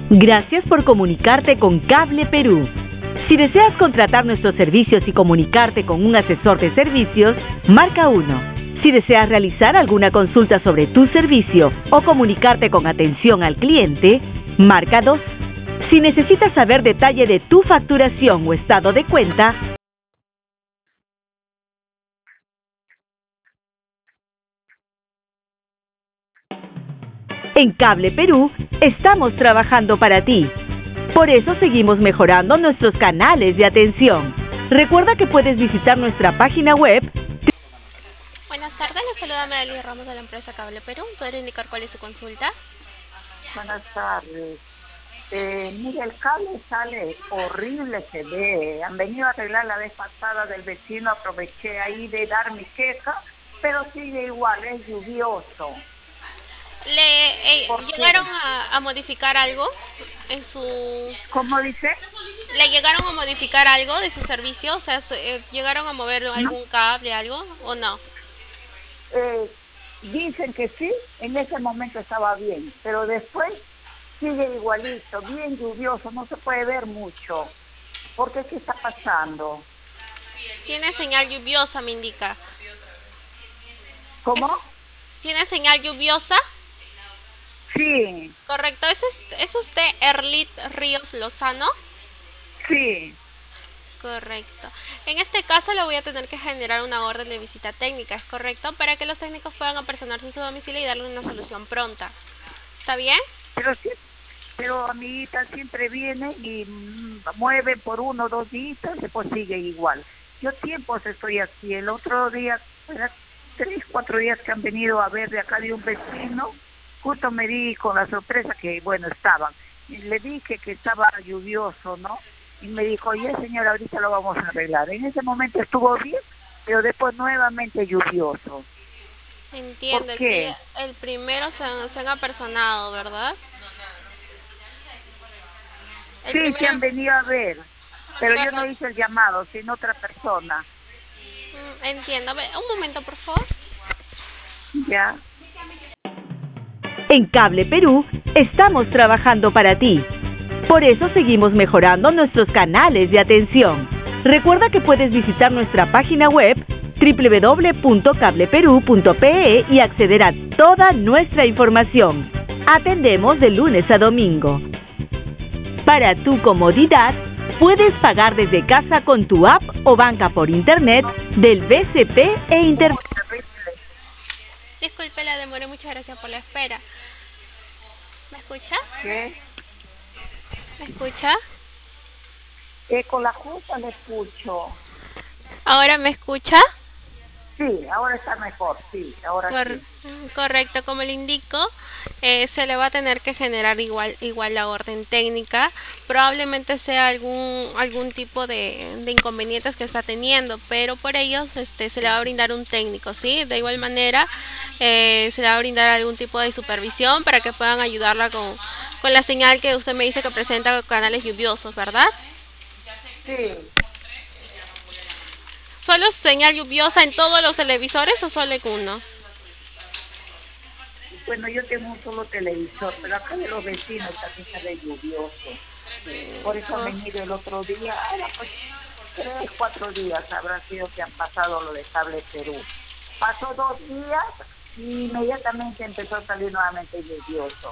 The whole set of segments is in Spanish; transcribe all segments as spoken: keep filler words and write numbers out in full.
Gracias por comunicarte con Cable Perú. Si deseas contratar nuestros servicios y comunicarte con un asesor de servicios, marca uno. Si deseas realizar alguna consulta sobre tu servicio o comunicarte con atención al cliente, marca dos. Si necesitas saber detalle de tu facturación o estado de cuenta, en Cable Perú estamos trabajando para ti. Por eso seguimos mejorando nuestros canales de atención. Recuerda que puedes visitar nuestra página web. Buenas tardes, les saluda Melanie Ramos de la empresa Cable Perú. ¿Podría indicar cuál es su consulta? Buenas tardes. Eh, mire, el cable sale horrible, se ve. Han venido a arreglar la vez pasada del vecino, aproveché ahí de dar mi queja, pero sigue igual, es lluvioso. ¿Le eh, llegaron a, a modificar algo en su... ¿Cómo dice? ¿Le llegaron a modificar algo de su servicio? O sea, eh, ¿llegaron a mover algún cable, algo o no? Eh, dicen que sí, en ese momento estaba bien, pero después sigue igualito, bien lluvioso, no se puede ver mucho. ¿Por qué? ¿Qué está pasando? Tiene señal lluviosa, me indica. ¿Cómo? ¿Tiene señal lluviosa? Sí. Correcto. ¿Es, es usted Erlit Ríos Lozano? Sí. Correcto. En este caso le voy a tener que generar una orden de visita técnica, ¿es correcto? Para que los técnicos puedan apersonarse en su domicilio y darle una solución pronta. ¿Está bien? Pero sí, pero amiguita siempre viene y mm, mueve por uno o dos días, después sigue igual. Yo tiempos estoy así. El otro día, era tres, cuatro días que han venido a ver de acá de un vecino, justo me di con la sorpresa que, bueno, estaban. Y le dije que estaba lluvioso, ¿no? Y me dijo, oye señora, ahorita lo vamos a arreglar. En ese momento estuvo bien, pero después nuevamente lluvioso. Entiendo, ¿Por qué? el, el primero se han, se han apersonado, ¿verdad? El Sí, primero... se han venido a ver, pero yo no hice el llamado, sino otra persona. Mm, entiendo. Un momento, por favor. Ya. En Cable Perú estamos trabajando para ti. Por eso seguimos mejorando nuestros canales de atención. Recuerda que puedes visitar nuestra página web doble u doble u doble u punto cable perú punto pe e y acceder a toda nuestra información. Atendemos de lunes a domingo. Para tu comodidad, puedes pagar desde casa con tu app o banca por internet del B C P e internet. Disculpe la demora, muchas gracias por la espera. ¿Me escucha? ¿Qué? ¿Me escucha? Eh, con la justa le escucho. ¿Ahora me escucha? Sí, ahora está mejor, sí, ahora Cor sí. Correcto, como le indico, eh, se le va a tener que generar igual igual la orden técnica. Probablemente sea algún algún tipo de, de inconvenientes que está teniendo, pero por ellos este, se le va a brindar un técnico, ¿sí? De igual manera, eh, se le va a brindar algún tipo de supervisión para que puedan ayudarla con, con la señal que usted me dice que presenta canales lluviosos, ¿verdad? Sí. ¿Solo señal lluviosa en todos los televisores o solo en uno? Bueno, yo tengo un solo televisor, pero acá de los vecinos también sale lluvioso. Por eso han venido el otro día, ahora pues tres, cuatro días habrá sido que han pasado lo de Cable Perú. Pasó dos días y inmediatamente empezó a salir nuevamente lluvioso.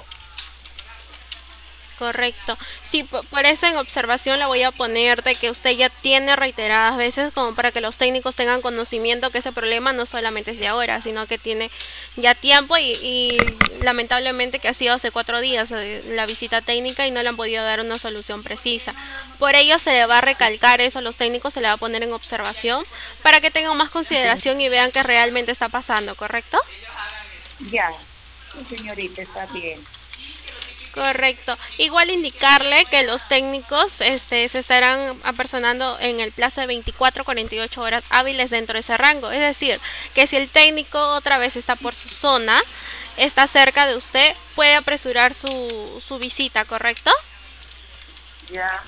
Correcto. Sí, por eso en observación la voy a poner de que usted ya tiene reiteradas veces como para que los técnicos tengan conocimiento que ese problema no solamente es de ahora, sino que tiene ya tiempo y, y lamentablemente que ha sido hace cuatro días eh, la visita técnica y no le han podido dar una solución precisa. Por ello se le va a recalcar eso a los técnicos, se le va a poner en observación para que tengan más consideración y vean que realmente está pasando, ¿correcto? Ya, sí, señorita, está bien. Correcto. Igual indicarle que los técnicos este, se estarán apersonando en el plazo de veinticuatro a cuarenta y ocho horas hábiles dentro de ese rango. Es decir, que si el técnico otra vez está por su zona, está cerca de usted, puede apresurar su, su visita, ¿correcto? Ya.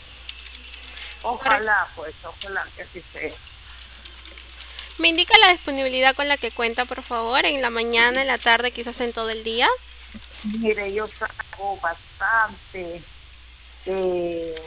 Ojalá, pues, ojalá que así sea. ¿Me indica la disponibilidad con la que cuenta, por favor? ¿En la mañana, en la tarde, quizás en todo el día? Mire, yo salgo bastante. Eh,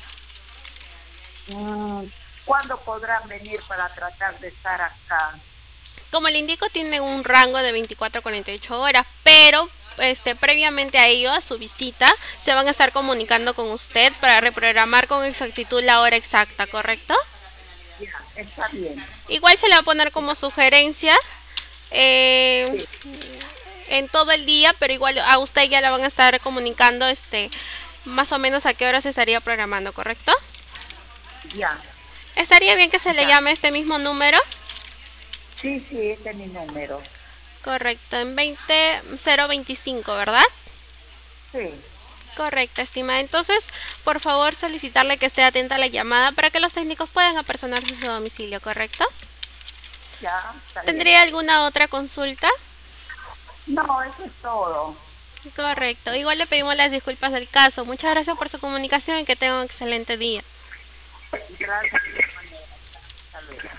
mm, ¿Cuándo podrán venir para tratar de estar acá? Como le indico, tiene un rango de veinticuatro a cuarenta y ocho horas, pero este previamente a ello, a su visita, se van a estar comunicando con usted para reprogramar con exactitud la hora exacta, ¿correcto? Ya, está bien. Igual se le va a poner como sugerencia eh, Sí, en todo el día, pero igual a usted ya la van a estar comunicando este más o menos a qué hora se estaría programando, ¿correcto? ya, ¿Estaría bien que se le ya. llame a este mismo número? Sí, sí, este es mi número. Correcto, en veinte cero veinticinco, ¿verdad? Sí, Correcto, estimada. Entonces, por favor, solicitarle que esté atenta a la llamada para que los técnicos puedan apersonarse a su domicilio, ¿correcto? ya, está bien. ¿Tendría alguna otra consulta? No, eso es todo. Correcto. Igual le pedimos las disculpas del caso. Muchas gracias por su comunicación y que tenga un excelente día. Gracias de igual manera. Hasta luego.